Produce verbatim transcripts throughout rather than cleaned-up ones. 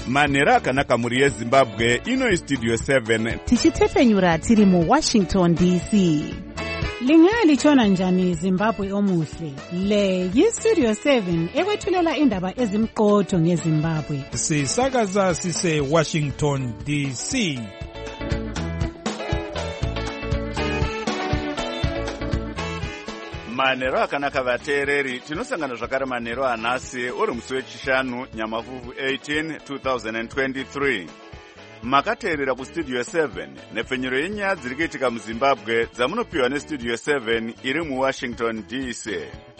manhero akanaka muri yezimbabwe. Ino istudio seven tichitefenyura tiri muwashington D C. Lingalitshona njani Zimbabwe omuhle? Le yistudio seven ekwethulela indaba ezimqotho ngeZimbabwe. Sisakaza sise Washington D C. manhero akanaka vateereri, tinosangana zvakare manhero anhasi uri musi wechishanu nyamavhuvhu eighteen two thousand twenty-three. Makateerera kustudio seven nepfenyuro yenyaya dziri kuitika muZimbabwe dzamunopiwa nestudio seven iri muWashington D C.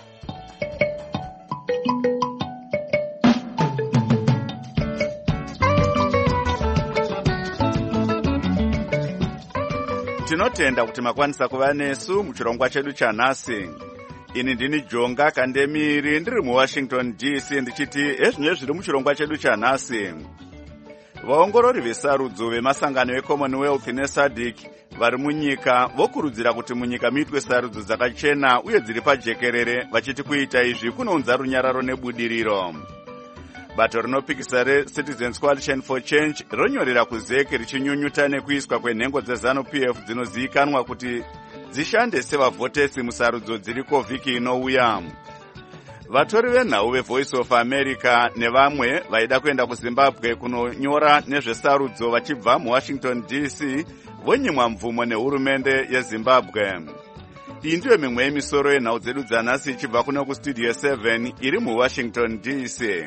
Tinotenda kuti makwanisa kuva nesu muchirongwa chedu chanhasi. Ini ndini Jonga Kandemiri ndiri muWashington D C ndichiti ezvinye zviri muchirongwa chedu chanhasi. Vaongorori vesarudzo vemasangano eCommonwealth neSADC vari munyika vokurudzira kuti munyika muitwe sarudzo dzakachena uye dziri pajekerere, vachiti kuita izvi kunounza runyararo nebudiriro. Bato rinopikisa reCitizens Coalition for Change ronyorera kuZEC richinyunyuta nekuiswa kwenhengo dzeZANU-P F dzinozivikanwa kuti dzishande sevavhotesi musarudzo dziriko vhiki inouya. Vatori venhau veVoice of America nevamwe vaida kuenda kuZimbabwe kunonyora nezvesarudzo vachibva muWashington D C vonyimwa mvumo nehurumende yeZimbabwe. Iyi ndiyo mimwe yemisoro yenhau dzedu dzanhasi ichibva kuno kustudio seven iri muWashington D C.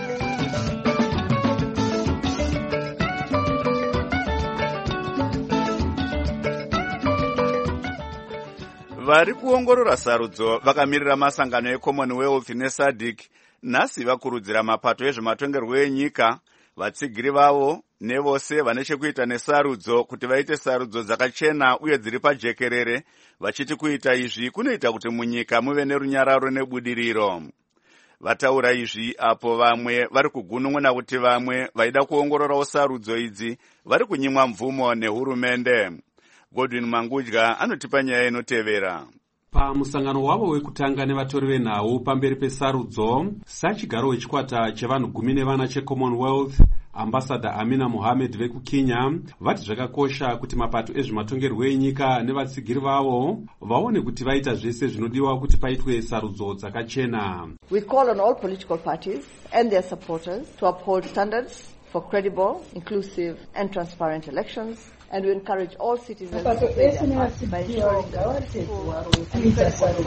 Vari kuongorora sarudzo vakamirira masangano eCommonwealth neSADC nhasi vakurudzira mapato ezvematongerwo enyika, vatsigiri vavo nevose vane chekuita nesarudzo kuti vaite sarudzo dzakachena uye dziri pajekerere, vachiti kuita izvi kunoita kuti munyika muve nerunyararo nebudiriro. Vataura izvi apo vamwe vari kugunun'una kuti vamwe vaida kuongororawo sarudzo idzi vari kunyimwa mvumo nehurumende. Godwin Mangudya anotipa nyaya inotevera. Pamusangano wavo wekutanga nevatori venhau pamberi pesarudzo, sachigaro wechikwata chevanhu gumi nevana cheCommonwealth, Ambassador Amina Mohamed vekuKenya vati zvakakosha kuti mapato ezvematongerwo enyika nevatsigiri vavo vaone kuti vaita zvese zvinodiwa kuti paitwe sarudzo dzakachena. We call on all political parties and their supporters to uphold standards for credible, inclusive and transparent elections, and we encourage all citizens to play their part by ensuring that full and credible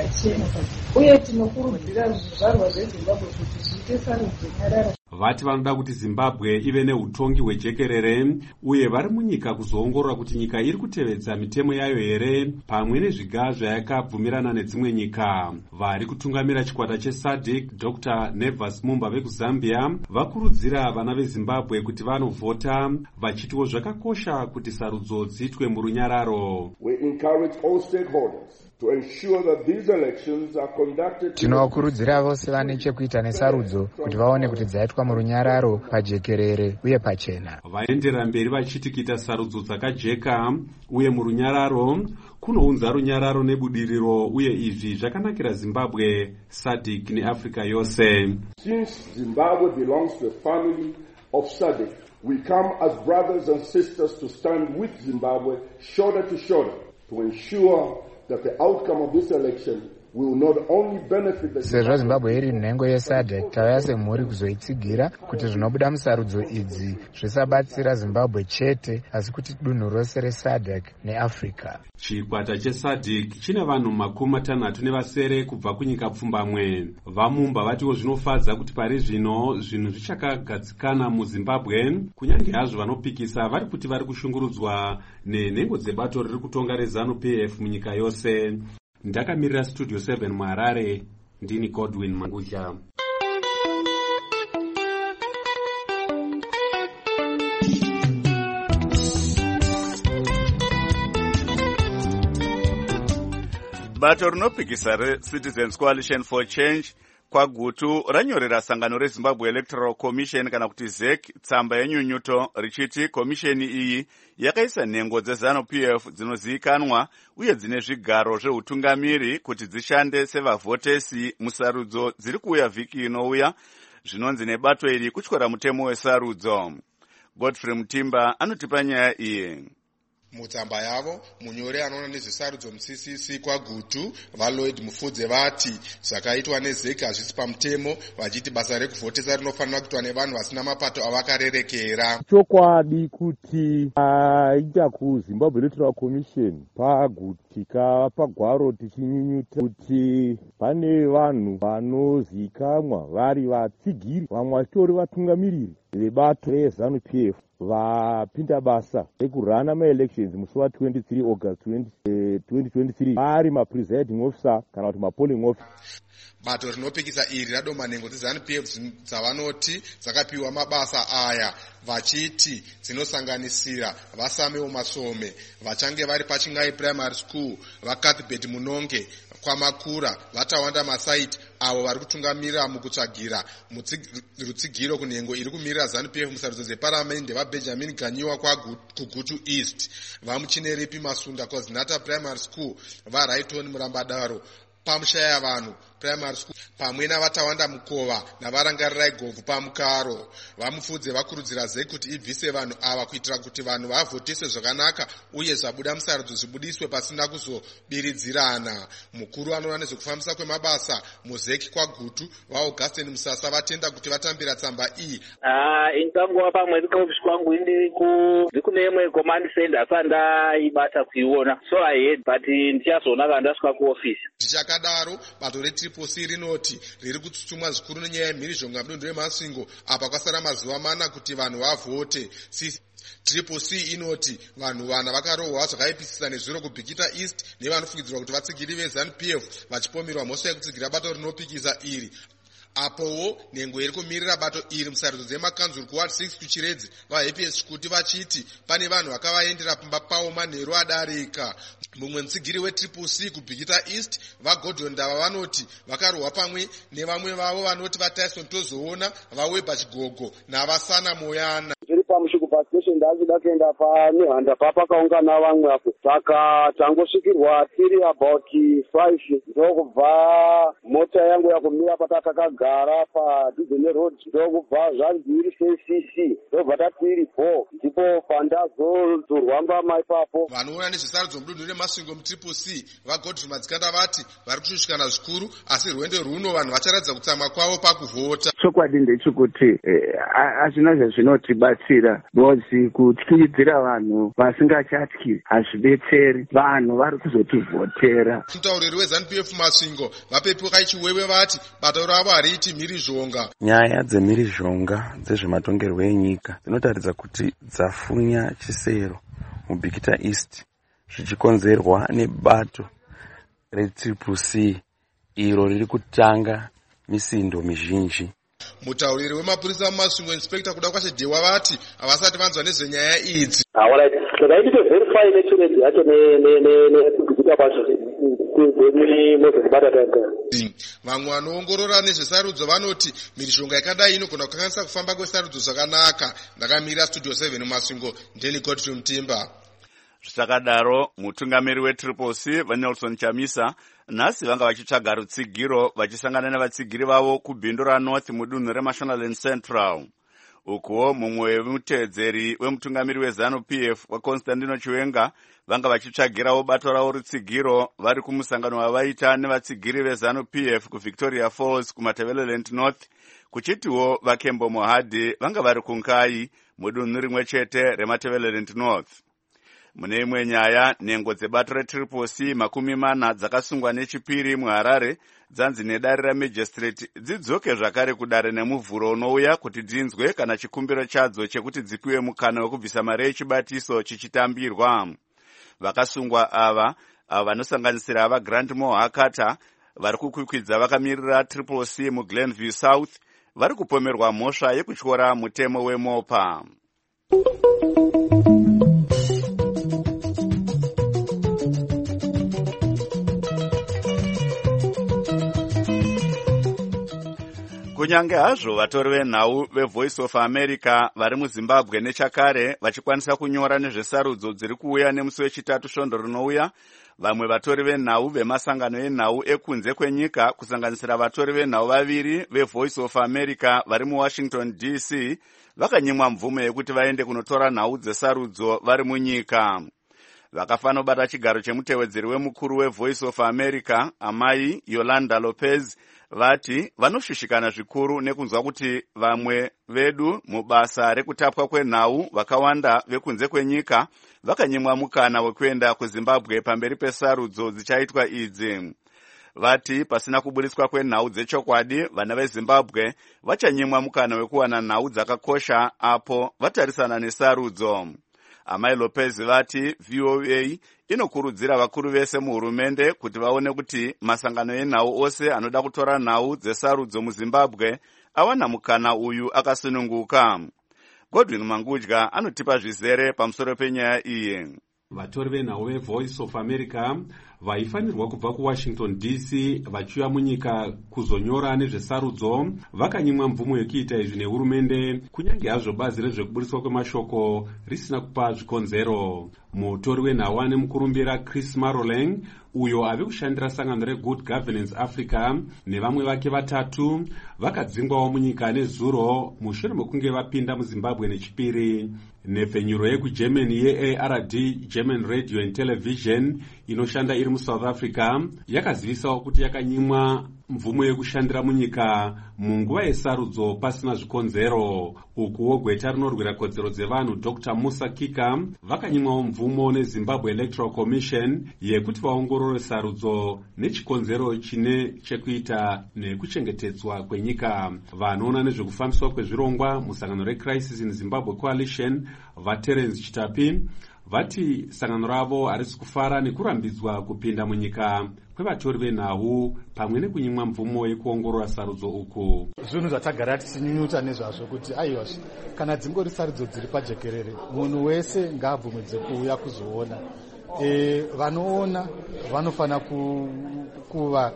process. Vati vanoda kuti Zimbabwe ive neutongi hwejekerere uye vari munyika kuzoongorora kuti nyika iri kutevedza mitemo yayo here pamwe nezviga zvayakabvumirana nedzimwe nyika. Vari kutungamira chikwata cheSADC Doctor Nevas Mumba vekuZambia vakurudzira vana veZimbabwe kuti vanovhota, vachitiwo zvakakosha kuti sarudzo dziitwe murunyararo. We encourage all stakeholders to ensure that these elections are conducted. Tinokurudzira vose vane chekuita nesarudzo kuti vaone kuti dzaitwa murunyararo, pajekerere uye pachena. Vaenderera mberi vachiti kuita sarudzo dzakajeka uye murunyararo kunounza runyararo nebudiriro, uye izvi zvakanakira Zimbabwe, SADC neAfrica yose. Since Zimbabwe belongs to a family of SADC, we come as brothers and sisters to stand with Zimbabwe shoulder to shoulder to ensure that the outcome of this election will not only benefit the Sezvo Zimbabwe iri nhengo yeSADC, tauya semhuri kuzoitsigira kuti zvinobuda musarudzo idzi zvisabatsira Zimbabwe chete asi kuti dunhu rose reSADC neAfrica. Chikwata cheSADC chine vanhu makumi matanhatu nevasere kubva kunyika pfumbamwe. Vamumba vatiwo zvinofadza kuti pari zvino zvinhu zvichakagadzikana muZimbabwe, kunyange hazvo vanopikisa vari kuti vari kushungurudzwa nenhengo dzebato riri kutonga reZANU-P F munyika yose. Ndakamirira studio seven muHarare, ndini Godwin Mangudya. Bato rinopikisa reCitizens Coalition for Change kwagutu ranyorera sangano reZimbabwe Electoral Commission kana kuti ZEC tsamba yenyunyuto richiti komisheni iyi yakaisa nhengo dzeZANU-P F dzinozivikanwa uye dzine zvigaro zveutungamiri kuti dzishande sevavhotesi musarudzo dziri kuuya vhiki inouya, zvinonzi nebato iri kutyora mutemo wesarudzo. Godfrey Mutimba anotipa nyaya iyi. Mutsamba yavo munyori anoona nezvesarudzo muCCC kwaGutu vaLloyd Mufudze vati zvakaitwa nezeki hazvisi pamutemo, vachiti basa rekuvhotesa rinofanira kuitwa nevanhu vasina mapato avakarerekera. Chokwadi kuti aita kuZimbabwe Electoral Commission pagutika pagwaro tichinyunyuta kuti pane vanhu vanozikamwa vari vatsigiri, vamwe vachitori vatungamiriri vebato reZANU-P F vapinda basa rekurana maelections musi wa23 August twenty twenty-three vari mapresiding officer kana kuti mapolling officer. Bato rinopikisa iri radoma nhengo dzeZANU-P F dzavanoti dzakapiwa mabasa aya, vachiti dzinosanganisira Vasamewo Masome vachange vari paChingai Primary School, vaCathbert Munonge kwaMakura, vaTawanda Masaiti avo vari kutungamirira mukutsvagira rutsigiro kunhengo iri kumirira ZANU-P F musarudzo dzeparamende, vaBenjamin Ganyiwa kuGutu East, vaMuchineripi Masunda kwaZinata Primary School, vaRaiton Murambadaro pamushaya vanhu Primary School, pamwe navatawanda Mukova navarangarirai Govhu paMukaro. Vamufudze vakurudzira zeki kuti ibvise vanhu ava kuitira kuti vanhu vavhotese zvakanaka uye zvabuda musarudzo zvibudiswe pasina kuzobiridzirana. Mukuru anoona nezvekufambisa kwemabasa muzeki kwaGutu vaAugustine Musasa vatenda kuti vatambira tsamba iyi. Ah, ingangova pamwe kuofisi kwangu ndiri kune imwe command center asati ndaibata kuiona, so I heard but ndichazoona kana ndasvika kuofisi. Zvichakadaro bato reTriple C rinoti riri kutsutsumwa zvikuru nenyaya yemhirizhonga mudunhu reMasingo apa kwasara mazuva mana kuti vanhu vavhote. Triple C inoti vanhu vana vakarohwa zvakaipisisa nezviro kuBikita East nevanofungidzirwa kuti vatsigiri veZANU-P F vachipomerwa mhosva yekutsigira bato rinopikisa iri. Apowo nhengo iri kumirira bato iri musarudzo dzemakanzuru kuward six kuChiredzi vaHappy kuti vachiti pane vanhu vakavaendera pamba pavo manheru adarika. Mumwe mutsigiri weTriple C kuBikita East vaGordon Ndava vanoti vakarohwa pamwe nevamwe vavo vanoti vaTyson Tozoona, vaWeber Chigogo navaSana Moyana. Pamushuku pastation ndachida kuenda panehanda papakaungana vamwe apo, saka tangosvikirwa tiri about five ndokubva mota yangu yakumira patakagara paDizene Road, ndokubva zvanzi iri C C C ndobva tatiri four ndipo pandazodhurwamba maipapo. Vanoona nezvesarudzo mudunhu reMasingo muTriple C vaGodfrey Madzikanda vati vari kushushikana zvikuru, asi rwendo runo vanhu vacharatidza kutsamwa kwavo pakuvhota. Chokwadi ndechekuti hazvina zvezvinotibatsira bozi kutyidzira vanhu vasingachatyi hazvidetseri, vanhu vari kuzotivhotera. Mutauriri weZANU-P F Masingo vapepuka ichiwewe vati bato ravo hariiti mhirizhonga. Nyaya dzemhirizhonga dzezvematongerwo enyika dzinotaridza kuti dzafunya chisero muBikita East zvichikonzerwa nebato reTriple C iro riri kutanga misindo mizhinji. Mutauriri wemapurisa muMasingo Inspector kuda kwashe Dewa vati havasati vanzwa nezvenyaya idzi. Alright, takaita verify nechiredzo yacho nekugadzika kwacho vamwe vanoongorora nezvesarudzo vanoti mhirizhonga yakadai inogona kukanganisa kufamba kwesarudzo zvakanaka. Ndakamira Studio seven muMasingo, ndini Godfrey Mutimba. Zvichakadaro mutungamiri weTriple C vaNelson Chamisa nhasi vanga vachitsvaga rutsigiro vachisangana nevatsigiri vavo kubhindu raNorth mudunhu reMashonaland Central. Ukuwo mumwe wemutedzeri wemutungamiri weZANU-P F waConstantino Chiwenga vanga vachitsvagirawo bato ravo rutsigiro vari kumusangano wavaita nevatsigiri veZANU-P F kuVictoria Falls kuMatabeleland North, kuchitiwo vaKembo Mohadi vanga vari kunkai mudunhu rimwe chete reMatabeleland North. Mune imwe nyaya, nhengo dzebato reTriple C makumi mana dzakasungwa nechipiri muHarare dzanzi nedare raMagistrate dzidzoke zvakare kudare nemuvhuro unouya kuti dzinzwe kana chikumbiro chadzo chekuti dzipiwe mukana wekubvisa mari yechibatiso chichitambirwa. Vakasungwa ava ava vanosanganisira vaGrant Mohakata vari kukwikwidza vakamirira Triple C muGlenview South vari kupomerwa mhosva yekutyora mutemo weMopa. Kunyange hazvo vatori venhau veVoice of America vari muZimbabwe nechakare vachikwanisa kunyora nezvesarudzo dziri kuuya nemusi wechitatu svondo rinouya, Vamwe vatori venhau vemasangano enhau ekunze kwenyika kusanganisira vatori venhau vaviri veVoice of America vari muWashington D C vakanyimwa mvumo yekuti vaende kunotora nhau dzesarudzo vari munyika. Vakafanobata chigaro chemutevedzeri wemukuru weVoice of America, amai Yolanda Lopez, vati vanoshushikana zvikuru nekunzwa kuti vamwe vedu mubasa rekutapwa kwenhau vakawanda vekunze kwenyika vakanyimwa mukana wekuenda kuZimbabwe pamberi pesarudzo dzichaitwa idzi. Vati pasina kuburiswa kwenhau dzechokwadi, vana veZimbabwe vachanyimwa mukana wekuwana nhau dzakakosha apo vatarisana nesarudzo. Amai Lopez vati V O A inokurudzira vakuru vese muhurumende kuti vaone kuti masangano enhau ose anoda kutora nhau dzesarudzo muZimbabwe awana mukana uyu akasununguka. Godwin Mangudya anotipa zvizere pamusoro penyaya iyi. Vatori venhau veVoice of America vaifanirwa kubva kuWashington D C vachiuya munyika kuzonyora nezvesarudzo vakanyimwa mvumo yekuita izvi nehurumende, kunyange hazvo bazi rezvekuburiswa kwemashoko risina kupa zvikonzero. Mutori wenhau ane mukurumbira Chris Maroleng, uyo ave kushandira sangano reGood Governance Africa, nevamwe vake vatatu vakadzingwawo munyika nezuro mushure mekunge vapinda muZimbabwe nechipiri. Nepfenyuro yekuGermany ye A R D, German Radio and Television, inoshanda iri muSouth Africa, yakazivisawo kuti yakanyimwa mvumo yekushandira munyika munguva yesarudzo pasina zvikonzero. Ukuwo gweta rinorwira kodzero dzevanhu Doctor Musa Kika vakanyimwawo mvumo neZimbabwe Electoral Commission yekuti vaongorore sarudzo nechikonzero chine chekuita nekuchengetedzwa kwenyika. Vanoona nezvekufambiswa kwezvirongwa musangano reCrisis in Zimbabwe Coalition, vaTerence Chitapi, vati sangano ravo harisi kufara nekurambidzwa kupinda munyika kwevatori venhau pamwe nekunyimwa mvumo yekuongorora sarudzo uku. Zvinhu zvatagara tichinyunyuta nezvazvo kuti aiwa, kana dzingori sarudzo dziri pajekerere, munhu wese ngaabvumidze kuuya kuzoona. E, vanoona vanofana ku, kuva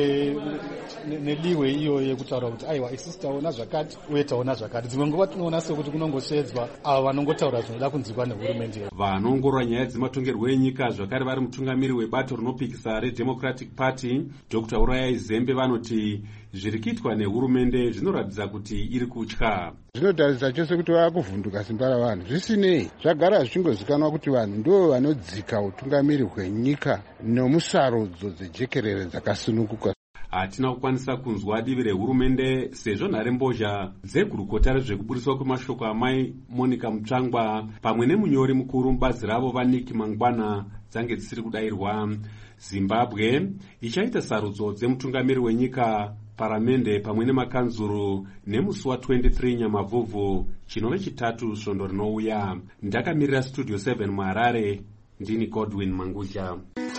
nediwe iyo yekutaura kuti aiwa isusu taona zvakati uye taona zvakati. Dzimwe nguva tinoona sekuti kunongoshedzwa avo vanongotaura zvinoda kunzwikwa nehurumende. Vanoongorora nyaya dzematongerwo enyika zvakare vari mutungamiri webato rinopikisa reDemocratic Party Doctor Urayai Zembe vanoti zviri kuitwa nehurumende zvinoratidza kuti iri kutya. Zvinotaridza chose kuti vakuvhunduka simba ravanhu. Zvisinei, zvagara zvichingozikanwa kuti vanhu ndo vanodzika utungamiri hwenyika nomusarudzo dzejekerere dzakasununguka. Hatina kukwanisa kunzwa divi rehurumende sezvo nharembozha dzegurukota rezvekuburiswa kwemashoko amai Monica Mutsvangwa pamwe nemunyori mukuru mubazi ravo vaNiki Mangwana dzange dzisiri kudayirwa. Zimbabwe ichaita sarudzo dzemutungamiri wenyika, paramende pamwe nemakanzuru nemusi wa23 Nyamavhuvhu chinove chitatu svondo rinouya. Ndakamirira Studio seven muHarare, ndini Godwin Mangudya.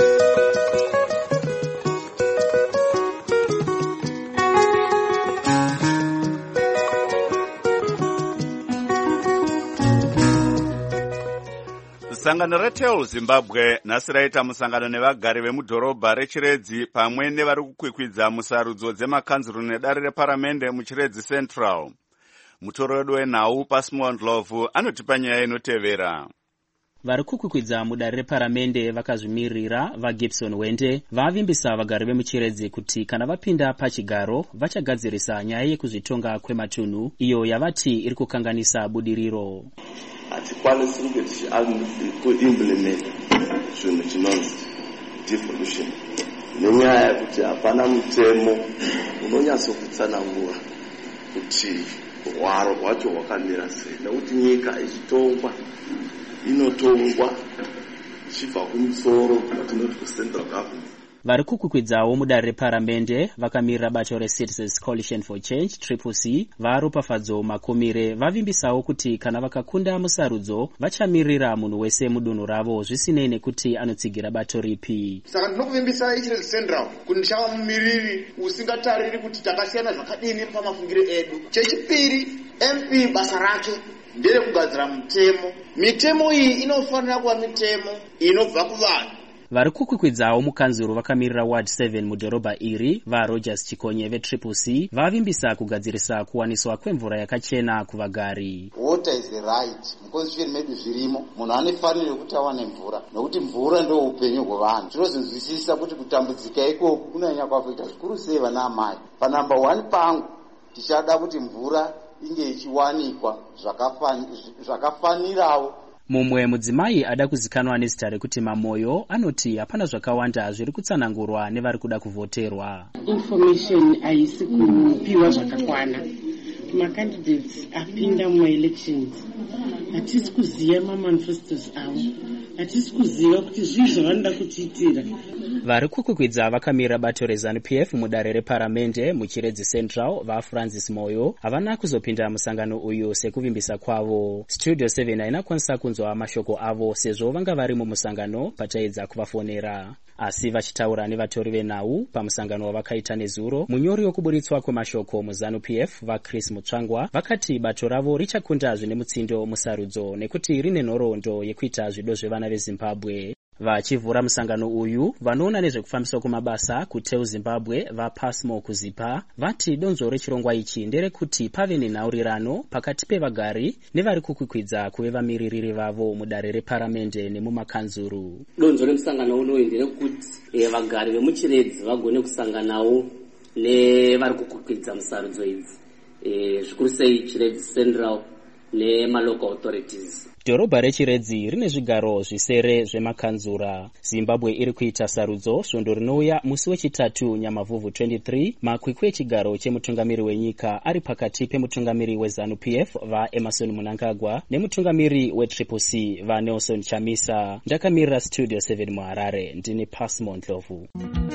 Sangano reTel Zimbabwe nhasi raita musangano nevagari vemudhorobha reChiredzi pamwe nevari kukwikwidza musarudzo dzemakanzuru nedare reparamende muChiredzi Central. Mutoro wedu wenhau Pasmond Love anotipa nyaya inotevera. Vari kukwikwidza mudare reparamende vakazvimirira vaGibson Wende vavimbisa vagari vemuChiredzi kuti kana vapinda pachigaro vachagadzirisa nyaya yekuzvitonga kwematunhu iyo yavati iri kukanganisa budiriro. Hatikwanisi kuimplement zvinhu chinonzi devolution nenyaya yekuti hapana mutemo unonyatsokutsanangura kuti hwaro hwacho hwakamira sei, nekuti nyika ichitongwa inotongwa ichibva kumusoro kwatinoti kucentral government. Vari kukwikwidzawo mudare reparamende vakamirira bato reCitizens Coalition for Change Triple C varopafadzo makomire vavimbisawo kuti kana vakakunda musarudzo vachamirira munhu wese mudunhu ravo zvisinei nekuti anotsigira bato ripi. Saka ndinokuvimbisa iChiredzi Central kuti ndichava mumiriri usingatariri kuti takasiyana zvakadini pamafungiro edu. Chechipiri, M P basa rake ndere kugadzira mitemo. Mitemo iyi inofanira kuva mitemo inobva kuvanhu. vari kukwikwidzawo mukanzuro vakamirira ward seven mudhorobha iri vaRogers Chikonye vetriple C vavimbisa kugadzirisa kuwaniswa kwemvura yakachena kuvagari. Water is a right. Muconstitution medu zvirimo munhu anofanira kuti awane mvura nokuti mvura ndio upenyu hwevanhu. Tinozvinzwisisa kuti kutambudzika ikoko kunonyanya kuafekta zvikuru sei vana amai. Pa number one pangu tichada kuti mvura inge ichiwanikwa zvakafanirawo. Mumwe mudzimai ada kuzikanwa nezita rekuti Mamoyo anoti hapana zvakawanda zviri kutsanangurwa nevari kuda kuvhoterwa. Information haisi kupiwa zvakakwana. Macandidates apinda muelections. Hatisi kuziva mamanifestos avo. Hatisi kuziva kuti zvii zvavanoda kutiitira. Vari kukwikwidza vakamira bato reZANU P F mudare reparamende muChiredzi Central vaFrancis Moyo havana kuzopinda musangano uyu sekuvimbisa kwavo. Studio seven hainakwanisa kunzwa mashoko avo sezvo vanga vari mumusangano pataedza kuvafonera. Asi vachitaura nevatori venhau pamusangano wavakaita nezuro, munyori wekuburitswa kwemashoko muZANU P F vaChris Mutsvangwa vakati bato ravo richakunda zvine mutsindo musarudzo nekuti rine nhoroondo yekuita zvido zvevana veZimbabwe. Vachivhura musangano uyu vanoona nezvekufambiswa kwamabasa kuTeu Zimbabwe vaPasmo kuzipa vati donzo rechirongwa ichi nderekuti pave nenhaurirano pakati pevagari nevari kukwikwidza kuve vamiririri vavo mudare reparamende nemumakanzuru. Donzo remusangano unoyu nderekuti e, vagari vemuChiredzi vagone kusanganawo nevari kukwikwidza musarudzo idzi e, zvikuru sei Chiredzi Central nemalocal authorities. Dhorobha reChiredzi rine zvigaro zvisere zvemakanzura. Zimbabwe iri kuita sarudzo svondo rinouya musi wechitatu Nyamavhuvhu twenty-three makwikwi echigaro chemutungamiri wenyika ari pakati pemutungamiri weZANU P F vaEmerson Mnangagwa nemutungamiri weTriple C vaNelson Chamisa. Ndakamirira Studio seven muHarare ndini Pasmo Ndlovu.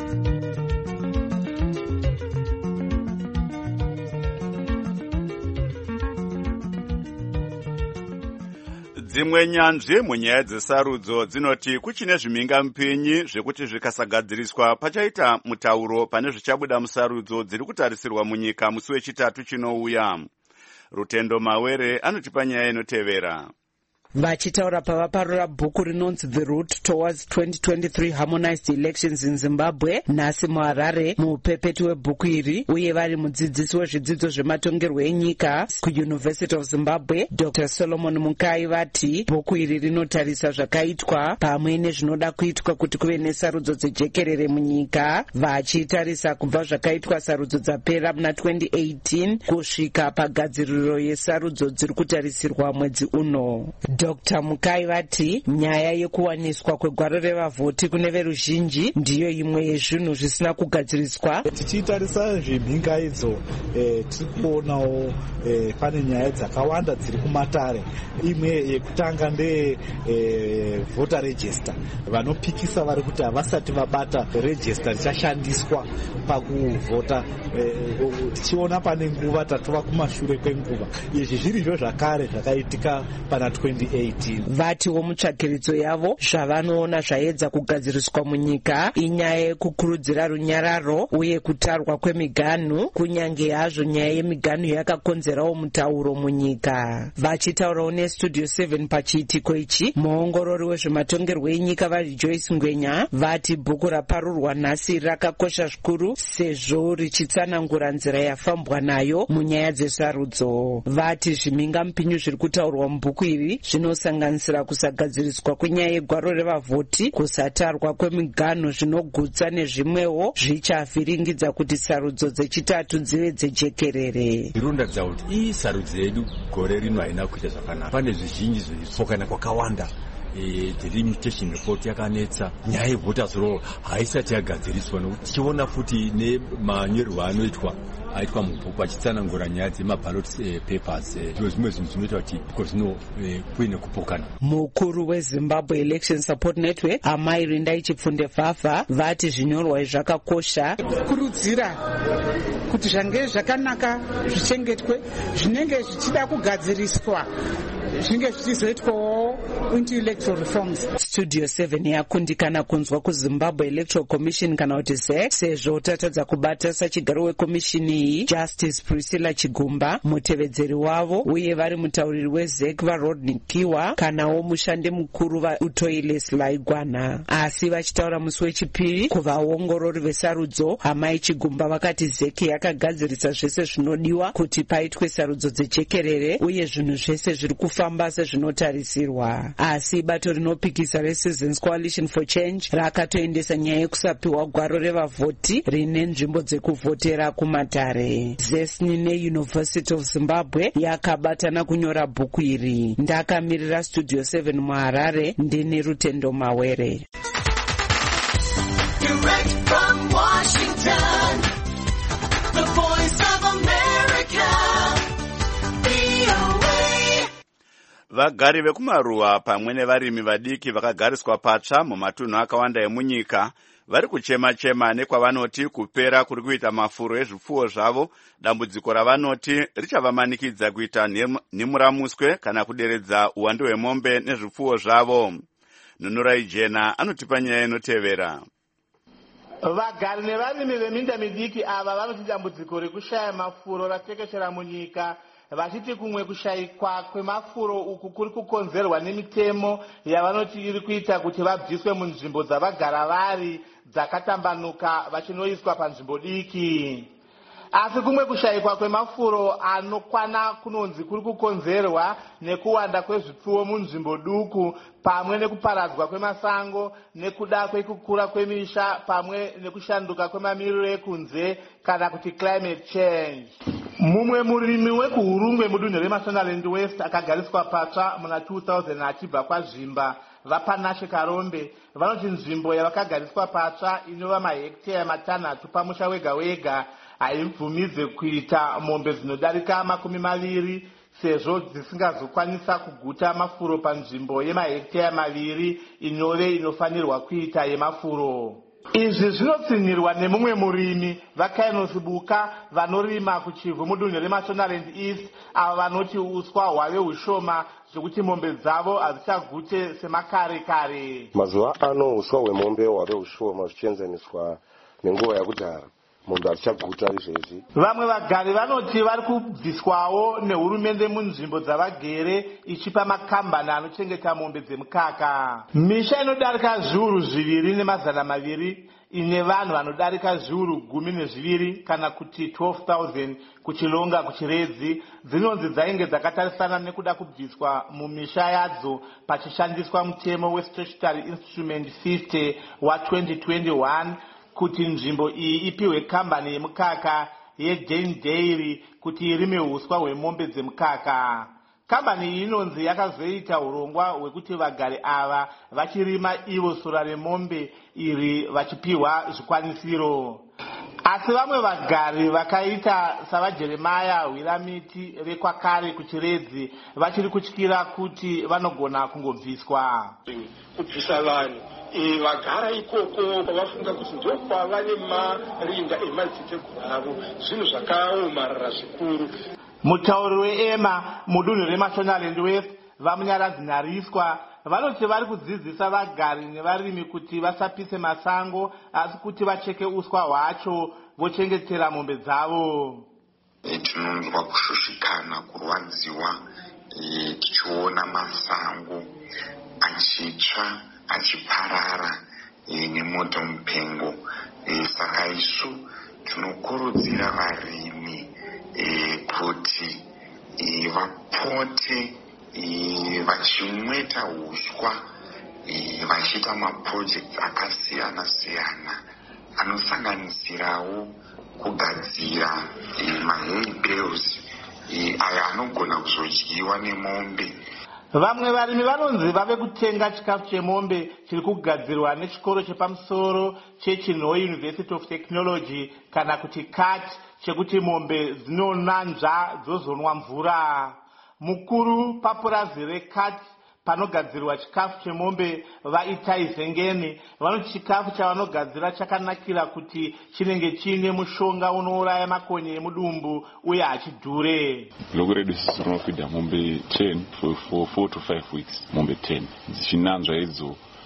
Dzimwe nyanzvi munyaya dzesarudzo dzinoti kuchine zvimhingamupinyi zvekuti zvikasagadziriswa pachaita mutauro pane zvichabuda musarudzo dziri kutarisirwa munyika musi wechitatu chinouya. Rutendo Mawere anotipa nyaya inotevera. Vachitaura pavaparura bhuku rinonzi The Route Towards twenty twenty-three Harmonized Elections in Zimbabwe nhasi muHarare mupepeti webhuku iri uye vari mudzidzisi wezvidzidzo zvematongerwo enyika kuUniversity of Zimbabwe Doctor Solomon Mukai vati bhuku iri rinotarisa zvakaitwa pamwe nezvinoda kuitwa kuti kuve nesarudzo dzejekerere munyika vachitarisa kubva zvakaitwa sarudzo dzapera muna twenty eighteen kusvika pagadziriro yesarudzo dziri kutarisirwa mwedzi uno. Doctor Mukai vati nyaya yekuwaniswa kwegwaro revavhoti kune veruzhinji ndiyo imwe yezvinhu zvisina kugadziriswa. Tichitarisa zvimhingaidzo eh, tiri kuonawo eh, pane nyaya dzakawanda dziri kumatare. Imwe yekutanga ndeye eh, voter register. Vanopikisa vari kuti havasati vabata register richashandiswa pakuvhota. Eh, tichiona pane nguva tatova kumashure kwenguva. Izvi zvirizvo zvakare zvakaitika pana twenty eighteen. Vati womutsvagiridzo yavo zvavanoona zvaedza kugadziriswa munyika inyaya yekukurudzira runyararo uye kutarwa kwemiganhu kunyange hazvo nyaya yemiganhu yakakonzerawo mutauro munyika. Vachitaurawo neStudio seven pachiitiko ichi muongorori wezvematongerwo enyika vaJoyce Ngwenya vati bhuku raparurwa nhasi rakakosha zvikuru sezvo richitsanangura nzira yafambwa nayo munyaya dzesarudzo. Vati zvimhingamupinyu zviri kutaurwa mubhuku iri zvinosanganisira kusagadziriswa kwenyaya yegwaro revavhoti, kusatarwa kwemiganhu zvinogutsa nezvimwewo zvichavhiringidza kuti sarudzo dzechitatu dzive dzejekerere. Irondatidza kuti ii sarudzo yedu gore rino haina kuita zvakanaka. Pane zvizhinji zvitsokana kwakawanda. E, the limitation report yakanetsa nyaya yevoters roll haisati yagadziriswa nokuti tichiona futi nemanyorerwo anoitwa aitwa mubhuku achitsanangura nyaya dzemaballot eh, papers zvimwe zvimwe zvinhu zvinoita kuti kozvino eh, kuve nekupokana. Mukuru weZimbabwe Election Support Network Amai Rindai Chipfunde Fafa vati zvinyorwa zvakakosha kurudzira kuti zvange zvakanaka zvichengetwe zvinenge zvichida kugadziriswa zvinge zvichizoitwawo into electoral reforms. studio seven yakundikana kunzwa kuzimbabwe electoral commission kana kuti Z E C, sezvo tatadza kubata sachigaro wekomishini iyi Justice Priscilla Chigumba, mutevedzeri wavo, uye vari mutauriri we-Z E C vaRodney Kiwa kanawo mushandi mukuru vaUtoile Selaigwana. Asi vachitaura musi wechipiri kuvaongorori vesarudzo, Amai Chigumba vakati Z E C yakagadzirisa zvese zvinodiwa kuti paitwe sarudzo dzejekerere uye zvinhu zvese zviri kufamba sezvinotarisirwa. Asi bato rinopikisa reCitizens Coalition for Change rakatoendesa nyaya yekusapiwa gwaro revavhoti rine nzvimbo dzekuvhotera kumatare. Zesni neUniversity of Zimbabwe yakabatana kunyora bhuku iri. Ndakamirira Studio seven muHarare, ndini Rutendo Mawere. Direct from Washington, the voice of America, V O A. Vagari vekumaruwa pamwe nevarimi vadiki vakagariswa patsva mumatunhu akawanda emunyika vari kuchema-chema nekwavanoti kupera kuri kuita mafuro ezvipfuwo zvavo, dambudziko ravanoti richavamanikidza kuita nhimuramuswe kana kuderedza uwandu hwemombe nezvipfuwo zvavo. Nunurai Jena anotipa nyaya inotevera. Vagari nevarimi veminda midiki ava vanoti dambudziko rekushaya mafuro ratekeshera munyika, vachiti kumwe kushayikwa kwemafuro uku kuri kukonzerwa nemitemo yavanoti iri kuita kuti vabviswe munzvimbo dzavagara vari dzakatambanuka vachinoiswa panzvimbo diki. Asi kumwe kushayikwa kwemafuro anokwana kunonzi kuri kukonzerwa nekuwanda kwezvipfuwo munzvimbo duku, pamwe nekuparadzwa kwemasango, nekuda kwekukura kwemisha, pamwe nekushanduka kwemamiriro ekunze kana kuti climate change. Mumwe murimi wekuhurungwe mudunhu reMashonaland West akagariswa patsva muna two thousand achibva kwaZvimba vaPanashe Karombe vanoti nzvimbo yavakagariswa patsva inova mahekiteya matanhatu pamusha wega wega haibvumidze kuita mombe dzinodarika makumi maviri sezvo dzisingazokwanisa kuguta mafuro panzvimbo yemahekiteya maviri inove inofanirwa kuita yemafuro. Izvi zvinotsinirwa nemumwe murimi vaKainos Buka vanorima kuchivhu mudunhu reMashonaland East, ava vanoti uswa hwave hushoma zvokuti mombe dzavo hadzichagute semakare kare. Mazuva ano uswa hwemombe hwave hushoma zvichienzaniswa nenguva yakudhara. Mombe hadzichaguta izvezvi. Vamwe vagari vanoti vari kubviswawo nehurumende munzvimbo dzavagere ichipa makambani anochengeta mombe dzemukaka. Misha inodarika zviuru zviviri nemazana maviri ine vanhu vanodarika zviuru gumi nezviviri kana kuti twelve thousand kuchilonga kuchiredzi dzinonzi dzainge dzakatarisana nekuda kubviswa mumisha yadzo pachishandiswa mutemo weStatutory Instrument fifty wa twenty twenty-one kuti nzvimbo iyi ipiwe kambani yemukaka yeDane Dairy kuti irime huswa hwemombe dzemukaka. Kambani iyi inonzi yakazoita hurongwa hwekuti vagari ava vachirima ivo sora remombe iri vachipiwa zvikwanisiro. Asi vamwe vagari vakaita savaJeremaya Hwiramiti vekwakare kuchiredzi vachiri kutyira kuti vanogona kungobviswa. Kubvisa vanhu vagara ikoko kwavafunga kuti ndo kwava nemarinda emadziteteguru avo, zvinhu zvakaomarara zvikuru. Mutauri weEma mudunhu reMashonaland West vamunyaradzi Nhariswa vanoti vari kudzidzisa vagari nevarimi kuti vasapise masango asi kuti vacheke uswa hwacho vochengetera mombe dzavo. Tinonzwa kushushikana, kurwadziwa tichiona masango achitsva achiparara nemoto mupengo. Saka isu tinokurudzira varimi kuti vapote vachimweta huswa vachiita mapurojekti akasiyana siyana anosanganisirawo kugadzira mahey bales ayo anogona kuzodyiwa nemombe. Vamwe varimi vanonzi vave kutenga chikafu chemombe chiri kugadzirwa nechikoro chepamusoro cheChinhoe University of Technology kana kuti C A T chekuti mombe dzinonanzva dzozonwa mvura. Mukuru papurazi reC A T panogadzirwa chikafu chemombe vaItai Zengeni vanoti chikafu chavanogadzira chakanakira kuti chinenge chine mushonga unouraya makonye emudumbu uye hachidhure. Blogu redu sisi rinofidha mombe ten for four to five weeks, mombe ten dzichinanzva idzo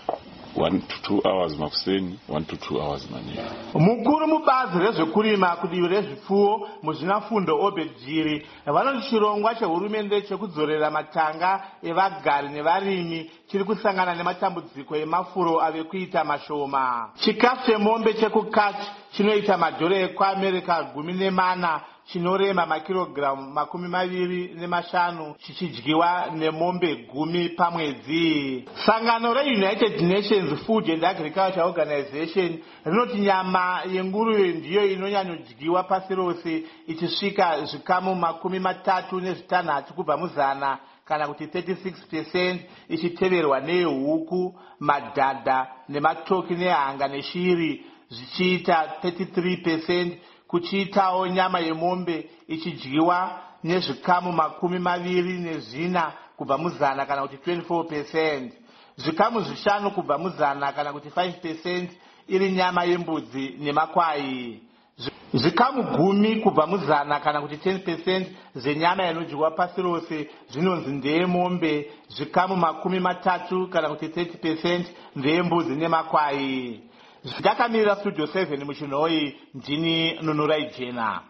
one to two hours makuseni, one to two hours manyika. Mukuru mubazi rezvekurima kudivi rezvipfuwo muzvinafundo Obedjiri vanoti chirongwa chehurumende chekudzorera matanga evagari nevarimi chiri kusangana nematambudziko emafuro ave kuita mashoma. Chikafu chemombe chekukati chinoita madhora ekuAmerica gumi nemana chinorema makirogiramu makumi maviri nemashanu chichidyiwa nemombe gumi pamwedzi. Sangano reUnited Nations Food and Agriculture Organization rinoti nyama yenguruve ndiyo inonyanyodyiwa pasi rose ichisvika zvikamu makumi matatu nezvitanhatu kubva muzana kana kuti thirty-six percent ichiteverwa nehuku, madhadha nematoki nehanga neshiri zvichiita thirty-three percent, kuchiitawo nyama yemombe ichidyiwa nezvikamu makumi maviri nezvina kubva muzana kana kuti twenty-four percent, zvikamu zvishanu kubva muzana kana kuti five percent iri nyama yembudzi nemakwai, zvikamu gumi kubva muzana kana kuti ten percent zvenyama inodyiwa pasi rose zvinonzi ndeyemombe, zvikamu makumi matatu kana kuti thirty percent ndeyembudzi nemakwai. Ndakamirira studio seven muchinhoi, ndini Nunurai Jena.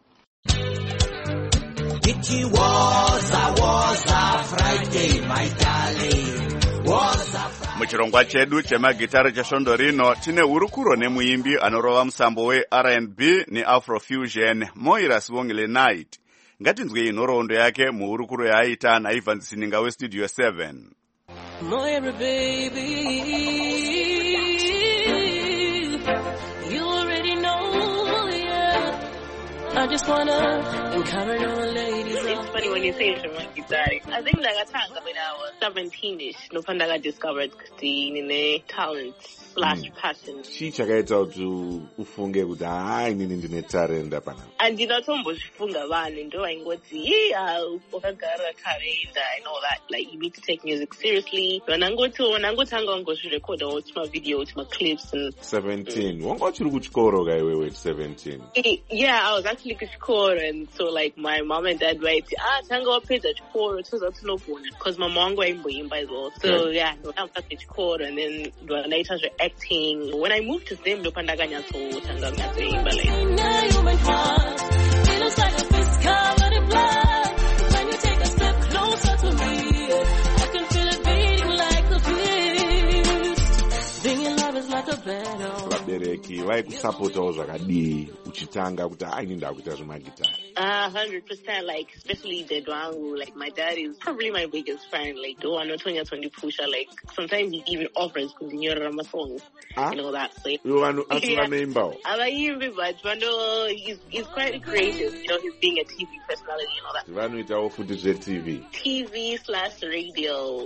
It was a was a Friday, my darling. Was a Friday. Muchirongwa chedu chemagitari chesvondo rino tine hurukuro nemuimbi anorova musambo we R and B neAfrofusion Moira Sibongile Night. Ngatinzwe nhoroondo yake muhurukuro yaaita naIvan Sininga westudio seven. Moira baby, I just wanna encourage all the ladies. It's funny when you say it's from my guitar. I think like I sang when I was seventeen-ish. No wonder I discovered Christine in a talent slash passion. Chi chakaita kuti ufunge kuti hai inini ndine talent apana. Andinotombozvifunga vanhu ndo vaingoti wakagara talent and all that. Like you need to take music seriously. Vanangotiona ngotanga ngozvirecorda utma video utma clips and seventeen. Wanga uchiri kuchikoro kai wewe seventeen? Yeah, I was actually kuchikoro, and so like my mom and dad were like, ah tanga wapedza chikoro tozatinogona because mama wangu aimboimba as well. So yeah, I'm at chikoro and then ndanaita acting. When I moved to Zim, ndopandakanyatsoutanga kunatsoimba like. It looks like a fist covered in blood. When you take a step closer to me, I can feel it beating like a beast. Being in love is like a battle. Vabereki vaikusapota zvakadii uchitanga kuti hai ini ndakuita zvemagitari? A hundred percent, like especially the Dwangu, like my dad is probably my biggest fan. Like do I know Tonya Twenty Pusha, like sometimes he even offers continue my songs and all that. So you want to ask my name about? I like him, but Dwando, he's he's quite creative. You know, he's being a T V personality and all that. Dwando itawo futhi je T V. T V slash radio.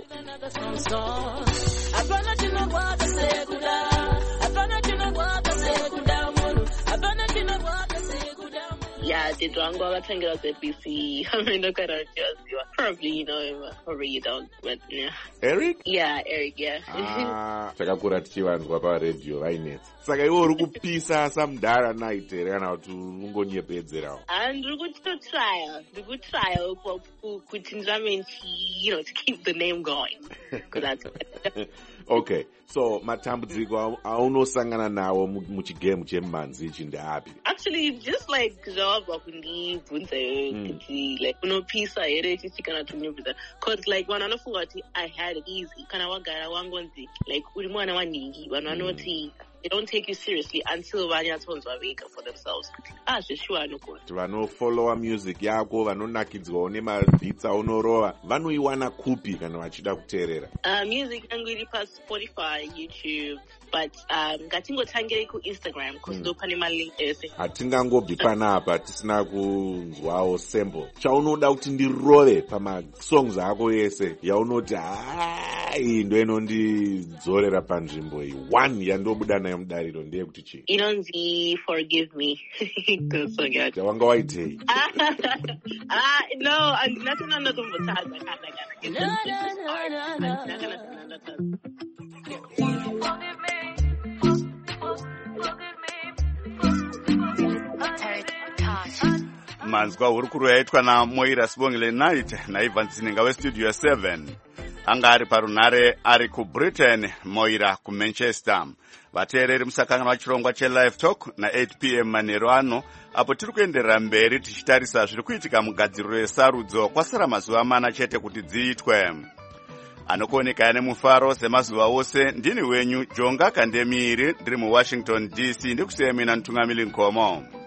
Yeah, the Dwango Abatangira Z B C. I mean, look at our you probably you know him, probably you don't, but yeah. Eric? Yeah, Eric, yeah. Ah, takakura tichivanzwa pa radio vainetsa. Saka iwe uri kupisa samudhara night here kana kuti ungonyepedzerawo? And we could still try, we could try kuti ndramenti, you know, to keep the name going. That's okay, so matambudziko aunosangana nawo muchigame chemanzi ichi ndeapi? Actually, just like zvawabva kundibvunza kuti like unopisa here chichi kana tunyumbidza, because like vanhu vanofunga kuti I had it easy kana wagara wangonzi like uri mwana wanhingi, vanhu vanoti they don't take you seriously until vanyatsonzwa vega for themselves. Ah, zveshuwa anogona. Vanofollowa music yako, vanonakidzwawo nemabhits aunorova, vanoiwana kupi kana vachida kuteerera? Uh, music yangu iri pa Spotify, YouTube, but um, ngatingotangire kuInstagram because ndo pane malink ese. Hatingangobvi panapa tisina kunzwawo sample. Chaunoda kuti ndirove pamasongs ako ese yaunoti hai ndo inondidzorera panzvimbo iyi. One yandobuda nayo mudariro ndeye kuti chii? Inonzi Forgive Me. Wanga waitei? Ah, no, andinatona ndotombotadza kana kana. Manzwa hurukuro yaitwa na Moira Sibongile Night naIvan Sininga westudio seven. anga ari parunhare ari kubritain, Moira kumanchester. Vateereri musakanganwa chirongwa chelive talk na eight p m manheru ano, apo tiri kuenderera mberi tichitarisa zviri kuitika mugadziriro yesarudzo kwasara mazuva mana chete kuti dziitwe. Anokuoneka nemufaro semazuva ose, ndini wenyu Jonga Kandemiri, ndiri muWashington D C, ndikusiyemina Ntungamili Nkomo.